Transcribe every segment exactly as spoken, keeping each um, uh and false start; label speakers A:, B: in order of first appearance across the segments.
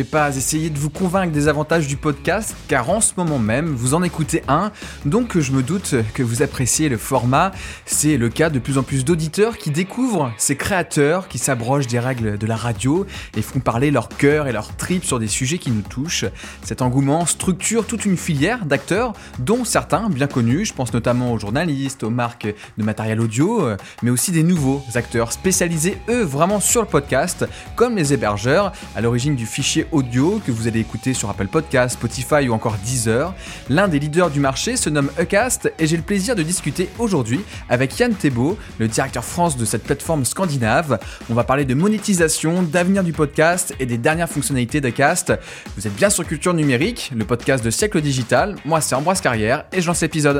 A: pas essayer de vous convaincre des avantages du podcast, car en ce moment même, vous en écoutez un, donc je me doute que vous appréciez le format. C'est le cas de plus en plus d'auditeurs qui découvrent ces créateurs qui s'abrogent des règles de la radio et font parler leur cœur et leur tripes sur des sujets qui nous touchent. Cet engouement structure toute une filière d'acteurs, dont certains bien connus, je pense notamment aux journalistes, aux marques de matériel audio, mais aussi des nouveaux acteurs spécialisés, eux, vraiment sur le podcast, comme les hébergeurs, à l'origine du fichier audio que vous allez écouter sur Apple Podcasts, Spotify ou encore Deezer. L'un des leaders du marché se nomme Acast et j'ai le plaisir de discuter aujourd'hui avec Yann Thébault, le directeur France de cette plateforme scandinave. On va parler de monétisation, d'avenir du podcast et des dernières fonctionnalités d'Acast. Vous êtes bien sur Culture Numérique, le podcast de Siècle Digital. Moi, c'est Ambroise Carrière et je lance l'épisode.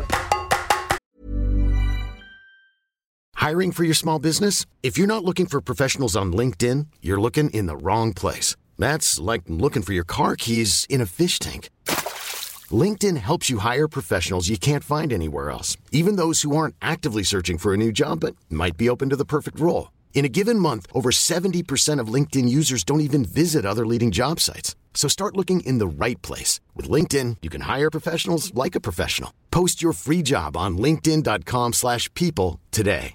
B: Hiring for your small business? If you're not looking for professionals on LinkedIn, you're looking in the wrong place. That's like looking for your car keys in a fish tank. LinkedIn helps you hire professionals you can't find anywhere else, even those who aren't actively searching for a new job but might be open to the perfect role. In a given month, over seventy percent of LinkedIn users don't even visit other leading job sites. So start looking in the right place. With LinkedIn, you can hire professionals like a professional. Post your free job on linkedin dot com slash people today.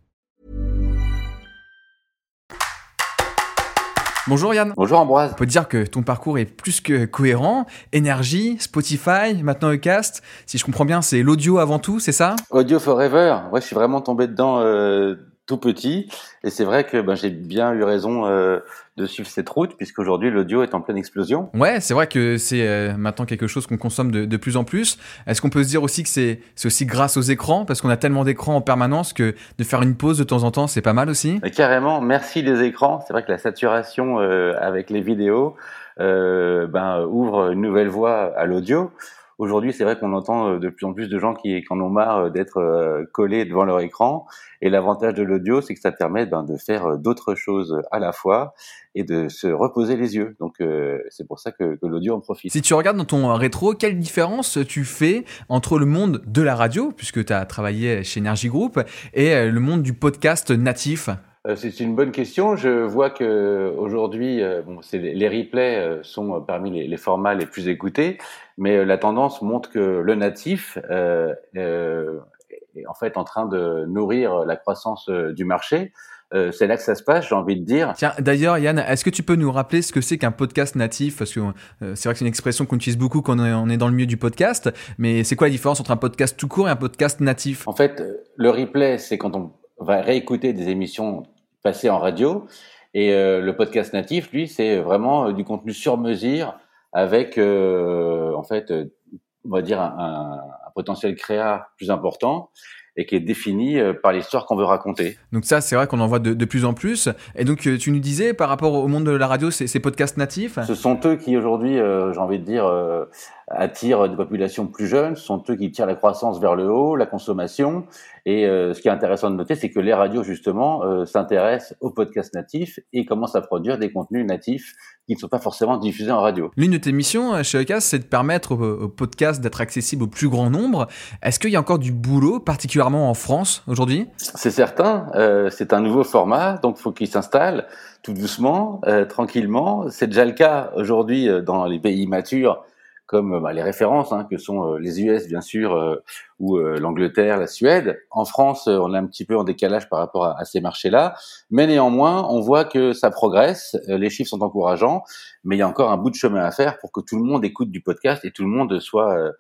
A: Bonjour Yann.
C: Bonjour Ambroise.
A: On peut dire que ton parcours est plus que cohérent. Énergie, Spotify, maintenant Acast. Si je comprends bien, c'est l'audio avant tout, c'est ça ?
C: Audio Forever. Ouais, je suis vraiment tombé dedans euh, tout petit. Et c'est vrai que ben, j'ai bien eu raison euh, de suivre cette route, puisqu'aujourd'hui, l'audio est en pleine explosion.
A: Ouais, c'est vrai que c'est euh, maintenant quelque chose qu'on consomme de, de plus en plus. Est-ce qu'on peut se dire aussi que c'est, c'est aussi grâce aux écrans ? Parce qu'on a tellement d'écrans en permanence que de faire une pause de temps en temps, c'est pas mal aussi ?
C: Et carrément, merci les écrans. C'est vrai que la saturation euh, avec les vidéos euh, ben, ouvre une nouvelle voie à l'audio. Aujourd'hui, c'est vrai qu'on entend de plus en plus de gens qui, qui en ont marre d'être euh, collés devant leur écran. Et l'avantage de l'audio, c'est que ça permet ben, de faire d'autres choses à la fois et de se reposer les yeux. Donc, euh, c'est pour ça que, que l'audio en profite.
A: Si tu regardes dans ton rétro, quelle différence tu fais entre le monde de la radio, puisque tu as travaillé chez Energy Group, et le monde du podcast natif ?
C: C'est une bonne question. Je vois que aujourd'hui, bon, c'est les replays sont parmi les, les formats les plus écoutés, mais la tendance montre que le natif euh, euh, est en fait en train de nourrir la croissance du marché. Euh, c'est là que ça se passe, j'ai envie de dire.
A: Tiens, d'ailleurs, Yann, est-ce que tu peux nous rappeler ce que c'est qu'un podcast natif ? Parce que euh, c'est vrai que c'est une expression qu'on utilise beaucoup quand on est, on est dans le milieu du podcast, mais c'est quoi la différence entre un podcast tout court et un podcast natif ?
C: En fait, le replay, c'est quand on va réécouter des émissions passées en radio, et euh, le podcast natif, lui, c'est vraiment euh, du contenu sur mesure avec, euh, en fait, euh, on va dire un, un, un potentiel créa plus important et qui est défini euh, par l'histoire qu'on veut raconter.
A: Donc ça, c'est vrai qu'on en voit de, de plus en plus. Et donc, euh, tu nous disais, par rapport au monde de la radio, c'est ces podcasts natifs ?
C: Ce sont eux qui, aujourd'hui, euh, j'ai envie de dire, euh, attirent des populations plus jeunes. Ce sont eux qui tirent la croissance vers le haut, la consommation. Et euh, ce qui est intéressant de noter, c'est que les radios, justement, euh, s'intéressent aux podcasts natifs et commencent à produire des contenus natifs qui ne sont pas forcément diffusés en radio.
A: L'une de tes missions chez Acast, c'est de permettre aux, aux podcasts d'être accessibles au plus grand nombre. Est-ce qu'il y a encore du boulot, particulièrement en France, aujourd'hui ?
C: C'est certain. Euh, c'est un nouveau format, donc il faut qu'il s'installe tout doucement, euh, tranquillement. C'est déjà le cas aujourd'hui euh, dans les pays matures, comme bah, les références, hein, que sont euh, les U S bien sûr, euh, ou euh, l'Angleterre, la Suède. En France, euh, on est un petit peu en décalage par rapport à, à ces marchés-là, mais néanmoins, on voit que ça progresse, euh, les chiffres sont encourageants, mais il y a encore un bout de chemin à faire pour que tout le monde écoute du podcast et tout le monde soit euh,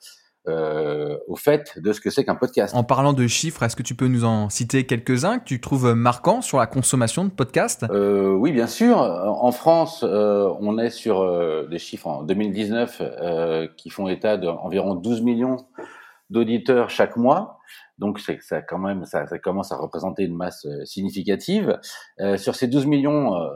C: euh, au fait de ce que c'est qu'un podcast.
A: En parlant de chiffres, est-ce que tu peux nous en citer quelques-uns que tu trouves marquants sur la consommation de podcasts ?
C: euh, Oui, bien sûr. En France, euh, on est sur euh, des chiffres en deux mille dix-neuf euh, qui font état d'environ douze millions d'auditeurs chaque mois. Donc, c'est, ça, quand même, ça, ça commence à représenter une masse euh, significative. Euh, sur ces douze millions, euh,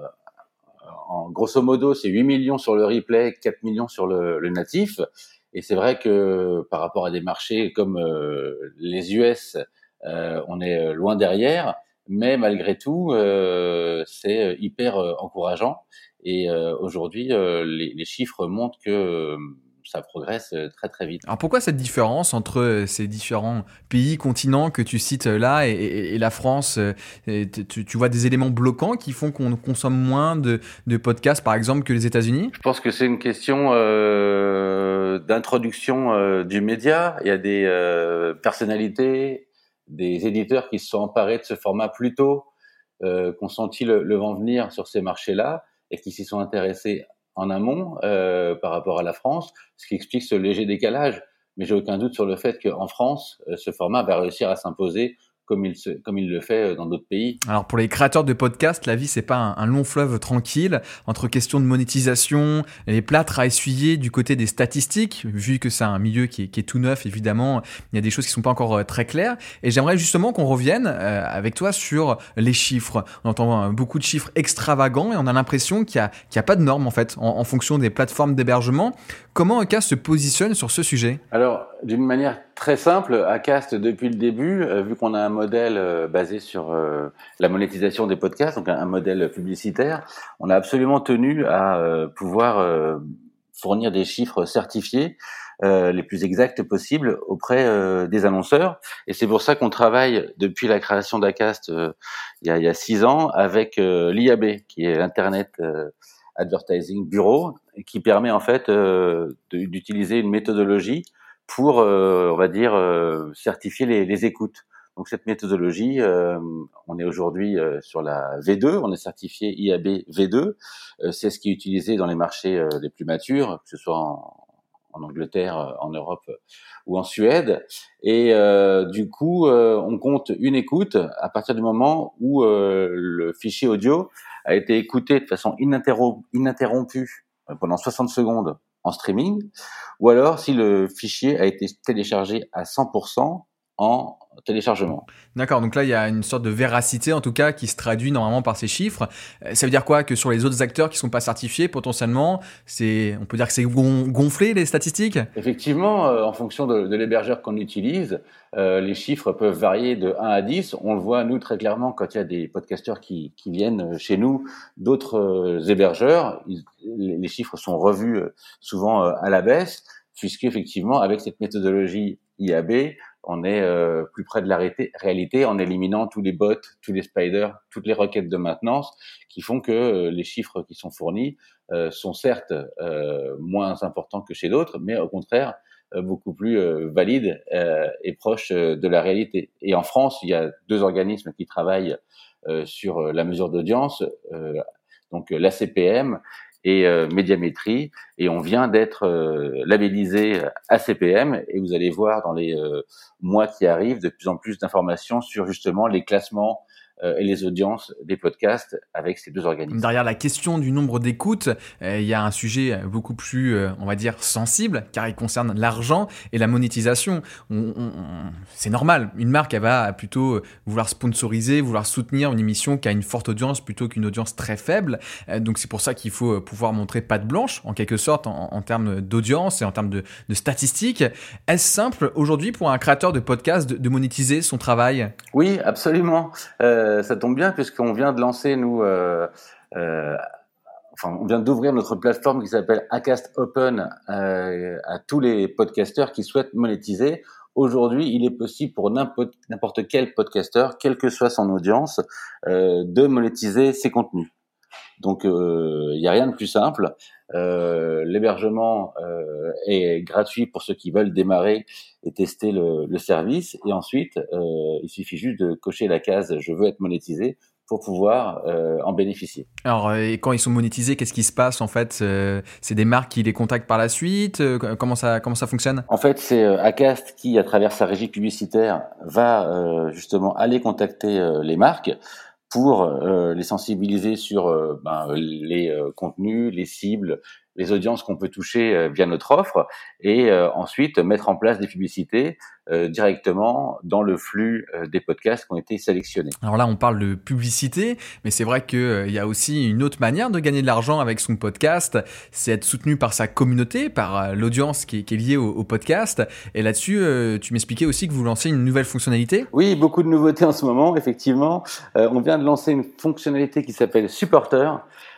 C: en grosso modo, c'est huit millions sur le replay, quatre millions sur le, le natif. Et c'est vrai que par rapport à des marchés comme euh, les U S, euh, on est loin derrière, mais malgré tout, euh, c'est hyper euh, encourageant. Et euh, aujourd'hui, euh, les, les chiffres montrent que euh, ça progresse très très vite.
A: Alors pourquoi cette différence entre ces différents pays, continents que tu cites là et, et, et la France? Et tu, tu vois des éléments bloquants qui font qu'on consomme moins de, de podcasts, par exemple, que les États-Unis?
C: Je pense que c'est une question euh, d'introduction euh, du média. Il y a des euh, personnalités, des éditeurs qui se sont emparés de ce format plus tôt, euh, qui ont senti le, le vent venir sur ces marchés-là et qui s'y sont intéressés en amont euh, par rapport à la France, ce qui explique ce léger décalage. Mais j'ai aucun doute sur le fait qu'en France, ce format va réussir à s'imposer comme il, se, comme il le fait dans d'autres pays.
A: Alors pour les créateurs de podcasts, la vie c'est pas un, un long fleuve tranquille entre questions de monétisation, les plâtres à essuyer du côté des statistiques, vu que c'est un milieu qui est, qui est tout neuf évidemment, il y a des choses qui sont pas encore euh, très claires. Et j'aimerais justement qu'on revienne euh, avec toi sur les chiffres. On entend euh, beaucoup de chiffres extravagants et on a l'impression qu'il y a, qu'il y a pas de normes en fait en, en fonction des plateformes d'hébergement. Comment Acast se positionne sur ce sujet?
C: Alors d'une manière très simple, Acast depuis le début, euh, vu qu'on a un modèle euh, basé sur euh, la monétisation des podcasts, donc un, un modèle publicitaire, on a absolument tenu à euh, pouvoir euh, fournir des chiffres certifiés euh, les plus exacts possibles auprès euh, des annonceurs. Et c'est pour ça qu'on travaille depuis la création d'Acast euh, il, y a, il y a six ans avec euh, l'I A B, qui est l'Internet euh, Advertising Bureau, qui permet en fait euh, de, d'utiliser une méthodologie pour, euh, on va dire, euh, certifier les, les écoutes. Donc cette méthodologie, euh, on est aujourd'hui euh, sur la V deux, on est certifié I A B V deux. Euh, c'est ce qui est utilisé dans les marchés euh, les plus matures, que ce soit en, en Angleterre, en Europe ou en Suède. Et euh, du coup, euh, on compte une écoute à partir du moment où euh, le fichier audio a été écouté de façon ininterrom- ininterrompue pendant soixante secondes en streaming, ou alors si le fichier a été téléchargé à cent pour cent en téléchargement.
A: D'accord, donc là il y a une sorte de véracité en tout cas qui se traduit normalement par ces chiffres. Ça veut dire quoi? Que sur les autres acteurs qui sont pas certifiés, potentiellement, c'est, on peut dire que c'est gon- gonflé les statistiques?
C: Effectivement, euh, en fonction de, de l'hébergeur qu'on utilise, euh, les chiffres peuvent varier de un à dix. On le voit nous très clairement quand il y a des podcasteurs qui, qui viennent chez nous d'autres euh, hébergeurs. Ils, les, les chiffres sont revus euh, souvent euh, à la baisse, puisqu'effectivement avec cette méthodologie I A B, on est euh, plus près de la réalité, réalité en éliminant tous les bots, tous les spiders, toutes les requêtes de maintenance qui font que euh, les chiffres qui sont fournis euh, sont certes euh, moins importants que chez d'autres, mais au contraire euh, beaucoup plus euh, valides euh, et proches euh, de la réalité. Et en France, il y a deux organismes qui travaillent euh, sur la mesure d'audience, euh, donc l'A C P M et euh, Médiamétrie, et on vient d'être euh, labellisé A C P M, et vous allez voir dans les euh, mois qui arrivent de plus en plus d'informations sur justement les classements euh, et les audiences des podcasts avec ces deux organismes.
A: Derrière la question du nombre d'écoutes, euh, il y a un sujet beaucoup plus, euh, on va dire, sensible, car il concerne l'argent et la monétisation. On, on, on, c'est normal, une marque, elle va plutôt vouloir sponsoriser, vouloir soutenir une émission qui a une forte audience plutôt qu'une audience très faible. Euh, donc c'est pour ça qu'il faut pouvoir montrer patte blanche, en quelque sorte, en, en termes d'audience et en termes de, de statistiques. Est-ce simple aujourd'hui pour un créateur de podcast de, de monétiser son travail?
C: Oui, absolument. Euh, ça tombe bien puisqu'on vient de lancer, nous, euh, euh, enfin, on vient d'ouvrir notre plateforme qui s'appelle Acast Open euh, à tous les podcasteurs qui souhaitent monétiser. Aujourd'hui, il est possible pour n'importe, n'importe quel podcasteur, quelle que soit son audience, euh, de monétiser ses contenus. Donc, il euh, n'y a rien de plus simple. Euh, l'hébergement euh, est gratuit pour ceux qui veulent démarrer et tester le, le service. Et ensuite, euh, il suffit juste de cocher la case « Je veux être monétisé » pour pouvoir euh, en bénéficier.
A: Alors, et quand ils sont monétisés, qu'est-ce qui se passe en fait? euh, C'est des marques qui les contactent par la suite? euh, Comment ça, comment ça fonctionne?
C: En fait, c'est euh, Acast qui, à travers sa régie publicitaire, va euh, justement aller contacter euh, les marques pour euh, les sensibiliser sur euh, ben, les euh, contenus, les cibles, les audiences qu'on peut toucher euh, via notre offre, et euh, ensuite mettre en place des publicités euh, directement dans le flux euh, des podcasts qui ont été sélectionnés.
A: Alors là, on parle de publicité, mais c'est vrai qu'il euh, y a aussi une autre manière de gagner de l'argent avec son podcast, c'est être soutenu par sa communauté, par euh, l'audience qui est, qui est liée au, au podcast. Et là-dessus, euh, tu m'expliquais aussi que vous lancez une nouvelle fonctionnalité?
C: Oui, beaucoup de nouveautés en ce moment, effectivement. Euh, on vient de lancer une fonctionnalité qui s'appelle Supporter.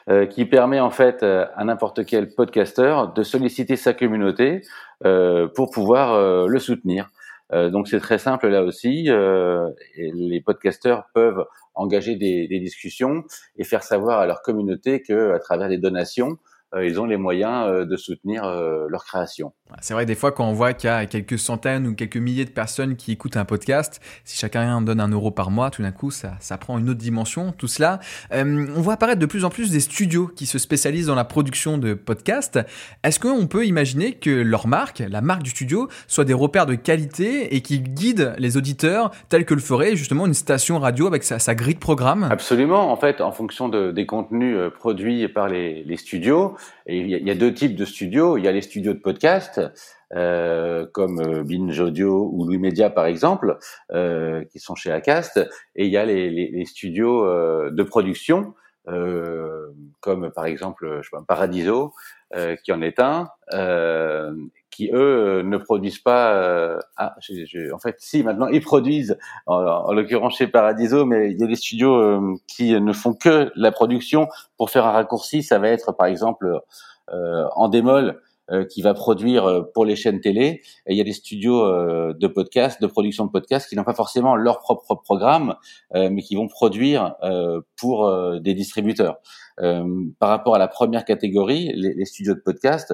C: euh, qui permet en fait euh, à n'importe quel podcasteur de solliciter sa communauté euh, pour pouvoir euh, le soutenir. Euh, donc c'est très simple là aussi. Euh, et les podcasteurs peuvent engager des, des discussions et faire savoir à leur communauté que, à travers des donations, euh, ils ont les moyens euh, de soutenir euh, leur création.
A: C'est vrai, des fois, quand on voit qu'il y a quelques centaines ou quelques milliers de personnes qui écoutent un podcast, si chacun donne un euro par mois, tout d'un coup, ça, ça prend une autre dimension, tout cela. Euh, on voit apparaître de plus en plus des studios qui se spécialisent dans la production de podcasts. Est-ce qu'on peut imaginer que leur marque, la marque du studio, soit des repères de qualité et qui guident les auditeurs tels que le ferait justement une station radio avec sa, sa grille de programme ?
C: Absolument. En fait, en fonction de, des contenus euh, produits par les, les studios, et il y, a, il y a deux types de studios. Il y a les studios de podcast, Euh, comme euh, Binge Audio ou Louis Média par exemple, euh, qui sont chez Acast, et il y a les, les, les studios euh, de production, euh, comme par exemple je sais pas, Paradiso, euh, qui en est un, euh, qui eux ne produisent pas. Euh, ah, j'ai, j'ai, en fait, si maintenant ils produisent, en, en l'occurrence chez Paradiso, mais il y a des studios euh, qui ne font que la production. Pour faire un raccourci, ça va être par exemple euh, Endemol, Euh, qui va produire euh, pour les chaînes télé. Et il y a des studios euh, de podcasts, de production de podcasts, qui n'ont pas forcément leur propre programme, euh, mais qui vont produire euh, pour euh, des distributeurs. Euh, par rapport à la première catégorie, les, les studios de podcasts,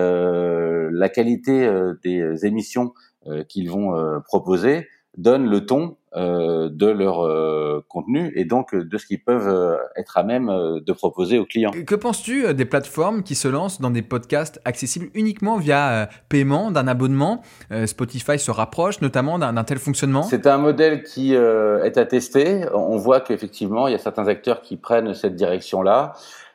C: euh, la qualité euh, des émissions euh, qu'ils vont euh, proposer donne le ton euh, de leur euh, contenu et donc de ce qu'ils peuvent euh, être à même euh, de proposer aux clients.
A: Que penses-tu des plateformes qui se lancent dans des podcasts accessibles uniquement via euh, paiement d'un abonnement ? euh, Spotify se rapproche notamment d'un, d'un tel fonctionnement.
C: C'est un modèle qui euh, est à tester. On voit qu'effectivement, il y a certains acteurs qui prennent cette direction-là.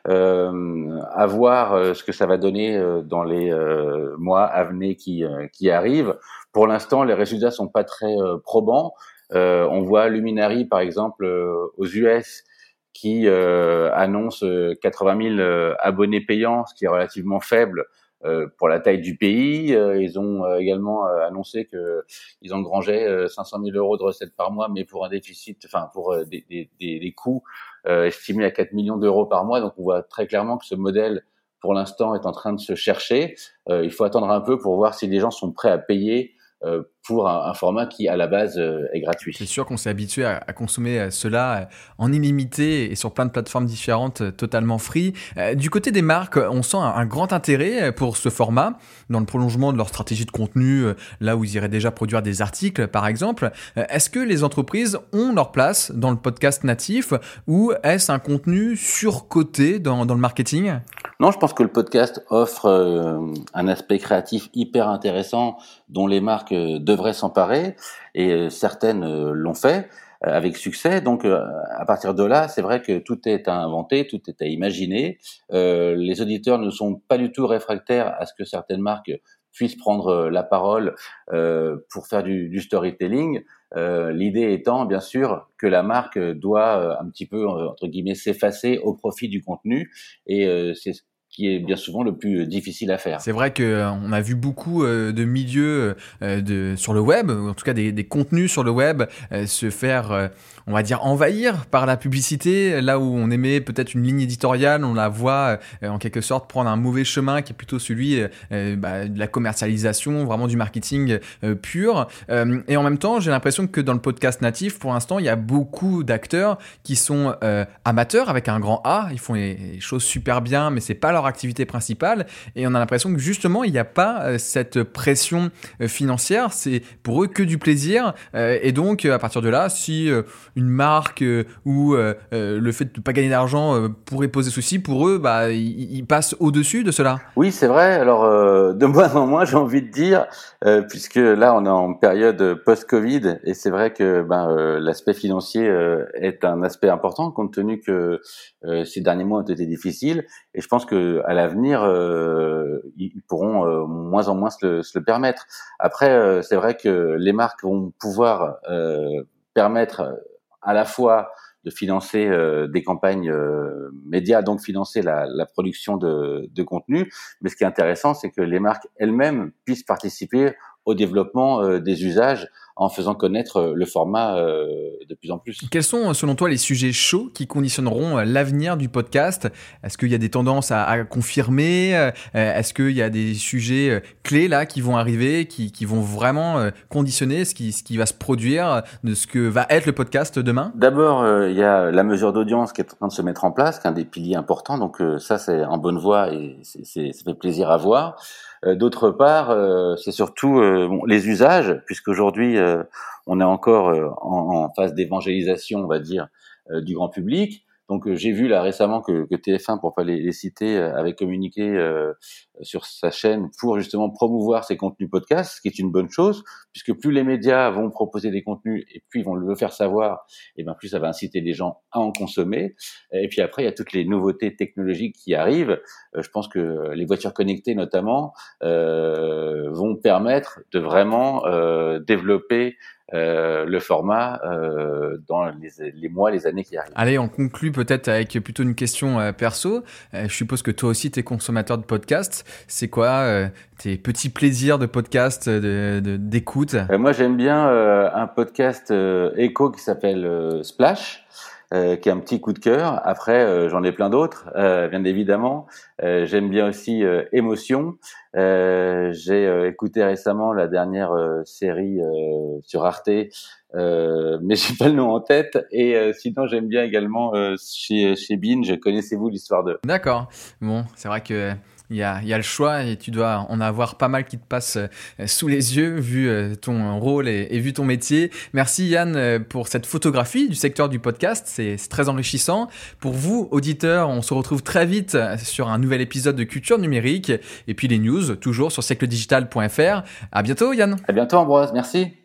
C: Euh, à voir euh, ce que ça va donner euh, dans les euh, mois à venir qui, euh, qui arrivent. Pour l'instant, les résultats sont pas très euh, probants. Euh, on voit Luminary, par exemple, euh, aux U S, qui euh, annonce quatre-vingt mille euh, abonnés payants, ce qui est relativement faible euh, pour la taille du pays. Euh, ils ont euh, également euh, annoncé que ils engrangeaient euh, cinq cent mille euros de recettes par mois, mais pour un déficit, enfin pour euh, des, des, des, des coûts euh, estimés à quatre millions d'euros par mois. Donc on voit très clairement que ce modèle, pour l'instant, est en train de se chercher. Euh, il faut attendre un peu pour voir si les gens sont prêts à payer euh, pour un, un format qui, à la base, euh, est gratuit.
A: C'est sûr qu'on s'est habitué à, à consommer cela en illimité et sur plein de plateformes différentes, totalement free. Euh, du côté des marques, on sent un, un grand intérêt pour ce format, dans le prolongement de leur stratégie de contenu, là où ils iraient déjà produire des articles, par exemple. Euh, est-ce que les entreprises ont leur place dans le podcast natif ou est-ce un contenu surcoté dans, dans le marketing ?
C: Non, je pense que le podcast offre euh, un aspect créatif hyper intéressant dont les marques euh, devraient s'emparer et euh, certaines euh, l'ont fait euh, avec succès. Donc euh, à partir de là, c'est vrai que tout est à inventer, tout est à imaginer. Euh, les auditeurs ne sont pas du tout réfractaires à ce que certaines marques puissent prendre la parole euh, pour faire du, du storytelling. Euh, l'idée étant, bien sûr, que la marque doit euh, un petit peu, entre guillemets, s'effacer au profit du contenu. Et euh, c'est ce qui est bien souvent le plus difficile à faire.
A: C'est vrai qu'on euh, a vu beaucoup euh, de milieux euh, de, sur le web, ou en tout cas des, des contenus sur le web, euh, se faire, euh, on va dire, envahir par la publicité. Là où on aimait peut-être une ligne éditoriale, on la voit euh, en quelque sorte prendre un mauvais chemin qui est plutôt celui euh, bah, de la commercialisation, vraiment du marketing euh, pur. Euh, et en même temps, j'ai l'impression que dans le podcast natif, pour l'instant, il y a beaucoup d'acteurs qui sont euh, amateurs avec un grand A. Ils font les, les choses super bien, mais c'est pas leur activité principale, et on a l'impression que justement il n'y a pas euh, cette pression euh, financière, c'est pour eux que du plaisir, euh, et donc à partir de là, si euh, une marque euh, ou euh, euh, le fait de ne pas gagner d'argent euh, pourrait poser souci, pour eux, bah, ils, ils passent au-dessus de cela.
C: Oui, c'est vrai. Alors euh, de moins en moins, j'ai envie de dire, euh, puisque là on est en période post-Covid, et c'est vrai que ben, euh, l'aspect financier euh, est un aspect important, compte tenu que euh, ces derniers mois ont été difficiles, et je pense que à l'avenir, euh, ils pourront euh, moins en moins se le, se le permettre. Après, euh, c'est vrai que les marques vont pouvoir euh, permettre à la fois de financer euh, des campagnes euh, médias, donc financer la, la production de, de contenu. Mais ce qui est intéressant, c'est que les marques elles-mêmes puissent participer au développement euh, des usages en faisant connaître le format euh, de plus en plus.
A: Quels sont, selon toi, les sujets chauds qui conditionneront l'avenir du podcast ? Est-ce qu'il y a des tendances à, à confirmer ? euh, Est-ce qu'il y a des sujets clés là qui vont arriver, qui, qui vont vraiment euh, conditionner ce qui, ce qui va se produire, de ce que va être le podcast demain ?
C: D'abord, euh, il y a la mesure d'audience qui est en train de se mettre en place, qui est un des piliers importants. Donc euh, ça, c'est en bonne voie et c'est, c'est, ça fait plaisir à voir. Euh, d'autre part, euh, c'est surtout euh, bon, les usages, puisqu'aujourd'hui, euh, on est encore euh, en, en phase d'évangélisation, on va dire, euh, du grand public. Donc euh, j'ai vu là récemment que, que T F un, pour pas les, les citer, euh, avait communiqué euh, sur sa chaîne pour justement promouvoir ses contenus podcasts, ce qui est une bonne chose, puisque plus les médias vont proposer des contenus et plus ils vont le faire savoir, et ben plus ça va inciter les gens à en consommer. Et puis après, il y a toutes les nouveautés technologiques qui arrivent. Euh, je pense que les voitures connectées notamment euh, vont permettre de vraiment euh, développer Euh, le format euh, dans les, les mois, les années qui arrivent.
A: Allez, on conclut peut-être avec plutôt une question euh, perso. Euh, je suppose que toi aussi, tu es consommateur de podcasts. C'est quoi euh, tes petits plaisirs de podcast, de, de, d'écoute ?
C: euh, Moi, j'aime bien euh, un podcast euh, éco qui s'appelle euh, Splash. Euh, qui est un petit coup de cœur. Après, euh, j'en ai plein d'autres, euh, bien évidemment. Euh, j'aime bien aussi euh, Émotion. Euh, j'ai euh, écouté récemment la dernière euh, série euh, sur Arte, euh, mais j'ai pas le nom en tête. Et euh, sinon, j'aime bien également euh, chez, chez Binge. Connaissez-vous l'histoire de...
A: D'accord. Bon, c'est vrai que il y a, il y a le choix et tu dois en avoir pas mal qui te passent sous les yeux vu ton rôle et, et vu ton métier. Merci Yann pour cette photographie du secteur du podcast, c'est, c'est très enrichissant. Pour vous, auditeurs, on se retrouve très vite sur un nouvel épisode de Culture Numérique et puis les news toujours sur siècle digital point f r. À bientôt Yann.
C: À bientôt Ambroise, merci.